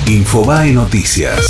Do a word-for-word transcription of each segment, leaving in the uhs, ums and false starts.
Infobae Noticias.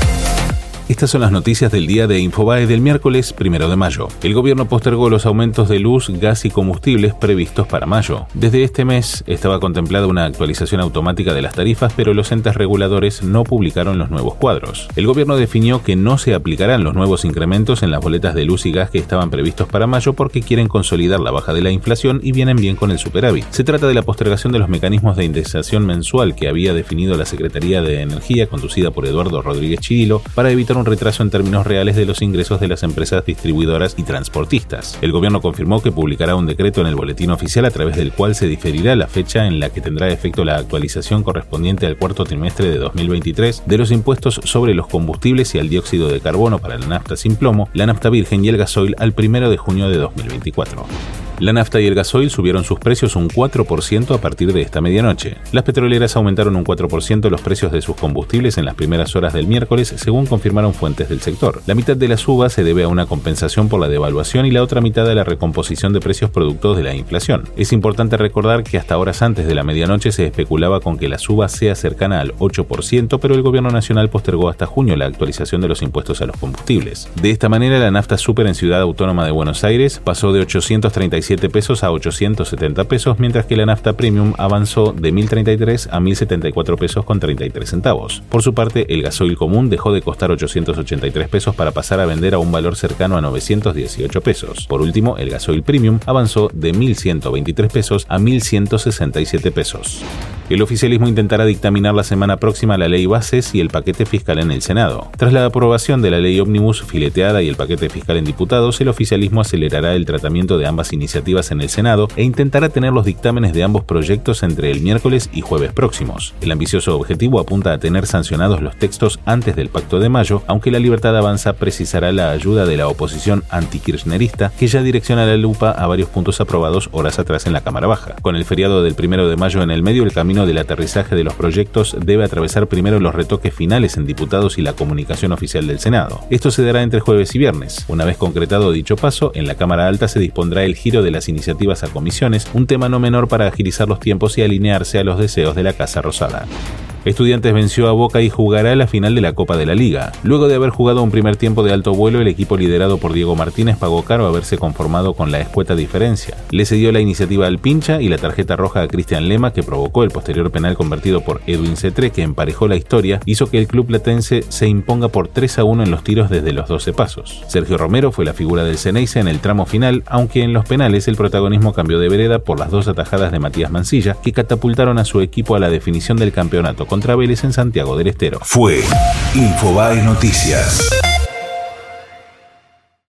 Estas son las noticias del día de Infobae del miércoles primero de mayo. El gobierno postergó los aumentos de luz, gas y combustibles previstos para mayo. Desde este mes estaba contemplada una actualización automática de las tarifas, pero los entes reguladores no publicaron los nuevos cuadros. El gobierno definió que no se aplicarán los nuevos incrementos en las boletas de luz y gas que estaban previstos para mayo porque quieren consolidar la baja de la inflación y vienen bien con el superávit. Se trata de la postergación de los mecanismos de indexación mensual que había definido la Secretaría de Energía, conducida por Eduardo Rodríguez Chirilo, para evitar un retraso en términos reales de los ingresos de las empresas distribuidoras y transportistas. El gobierno confirmó que publicará un decreto en el boletín oficial a través del cual se diferirá la fecha en la que tendrá efecto la actualización correspondiente al cuarto trimestre de dos mil veintitrés de los impuestos sobre los combustibles y al dióxido de carbono para la nafta sin plomo, la nafta virgen y el gasoil al primero de junio de dos mil veinticuatro. La nafta y el gasoil subieron sus precios un cuatro por ciento a partir de esta medianoche. Las petroleras aumentaron un cuatro por ciento los precios de sus combustibles en las primeras horas del miércoles, según confirmaron fuentes del sector. La mitad de la suba se debe a una compensación por la devaluación y la otra mitad a la recomposición de precios producto de la inflación. Es importante recordar que hasta horas antes de la medianoche se especulaba con que la suba sea cercana al ocho por ciento, pero el gobierno nacional postergó hasta junio la actualización de los impuestos a los combustibles. De esta manera, la nafta super en Ciudad Autónoma de Buenos Aires pasó de ochocientos treinta y siete pesos a ochocientos setenta pesos, mientras que la nafta premium avanzó de mil treinta y tres a mil setenta y cuatro pesos con treinta y tres centavos. Por su parte, el gasoil común dejó de costar ochocientos ochenta y tres pesos para pasar a vender a un valor cercano a novecientos dieciocho pesos. Por último, el gasoil premium avanzó de mil ciento veintitrés pesos a mil ciento sesenta y siete pesos. El oficialismo intentará dictaminar la semana próxima la ley Bases y el paquete fiscal en el Senado. Tras la aprobación de la ley ómnibus fileteada y el paquete fiscal en diputados, el oficialismo acelerará el tratamiento de ambas iniciativas en el Senado e intentará tener los dictámenes de ambos proyectos entre el miércoles y jueves próximos. El ambicioso objetivo apunta a tener sancionados los textos antes del Pacto de Mayo, aunque La Libertad Avanza precisará la ayuda de la oposición antikirchnerista, que ya direcciona la lupa a varios puntos aprobados horas atrás en la Cámara Baja. Con el feriado del primero de mayo en el medio, el camino del aterrizaje de los proyectos debe atravesar primero los retoques finales en diputados y la comunicación oficial del Senado. Esto se dará entre jueves y viernes. Una vez concretado dicho paso, en la Cámara Alta se dispondrá el giro de las iniciativas a comisiones, un tema no menor para agilizar los tiempos y alinearse a los deseos de la Casa Rosada. Estudiantes venció a Boca y jugará la final de la Copa de la Liga. Luego de haber jugado un primer tiempo de alto vuelo, el equipo liderado por Diego Martínez pagó caro haberse conformado con la escueta diferencia. Le cedió la iniciativa al pincha y la tarjeta roja a Cristian Lema, que provocó el posterior penal convertido por Edwin Cetré, que emparejó la historia, hizo que el club platense se imponga por tres a uno en los tiros desde los doce pasos. Sergio Romero fue la figura del Ceneice en el tramo final, aunque en los penales el protagonismo cambió de vereda por las dos atajadas de Matías Mancilla, que catapultaron a su equipo a la definición del campeonato contra Vélez en Santiago del Estero. Fue Infobae Noticias.